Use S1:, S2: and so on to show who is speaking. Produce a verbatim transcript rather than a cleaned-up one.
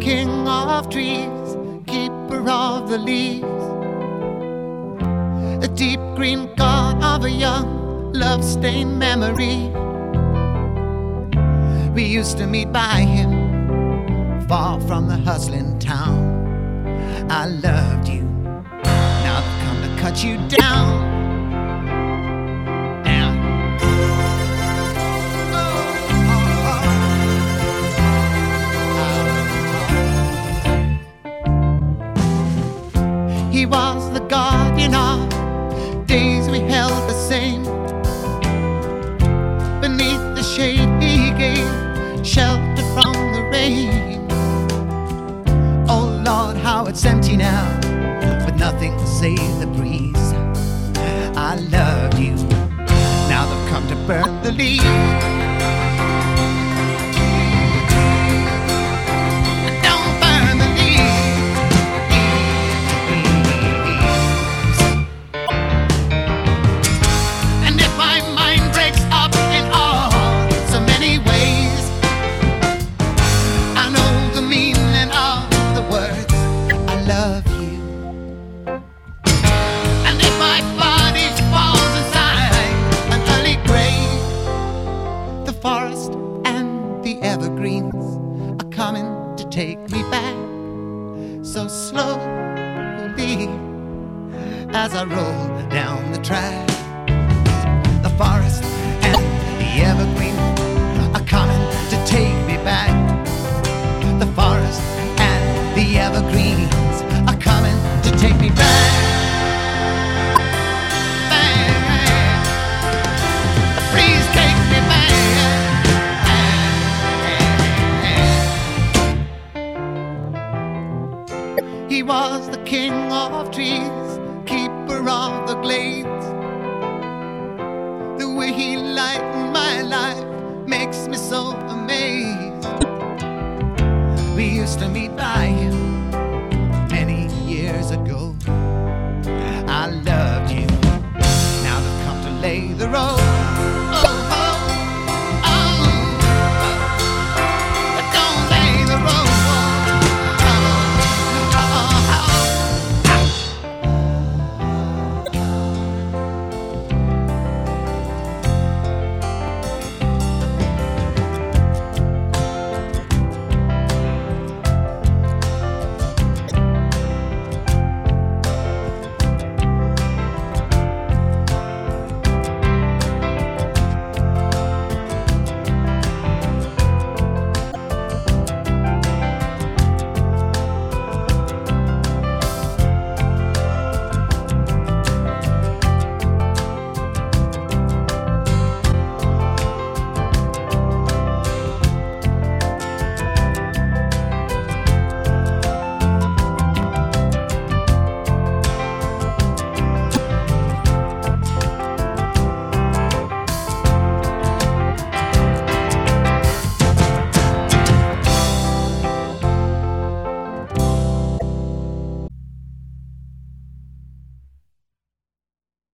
S1: king of trees, keeper of the leaves, a deep green god of a young love-stained memory. We used to meet by him, far from the hustling town. I loved you, now I've come to cut you down. He was the guardian of days we held the same. Beneath the shade he gave shelter from the rain. Oh Lord, how it's empty now, with nothing save the breeze. I loved you, now they've come to burn the leaves. Forest and the evergreens are coming to take me back, so slowly as I roll down the track. The forest and the evergreens are coming to take me back. The forest and the evergreens are coming to take me back. Please take me back. He was the king of trees, keeper of the glades. The way he lightened my life makes me so amazed. We used to meet by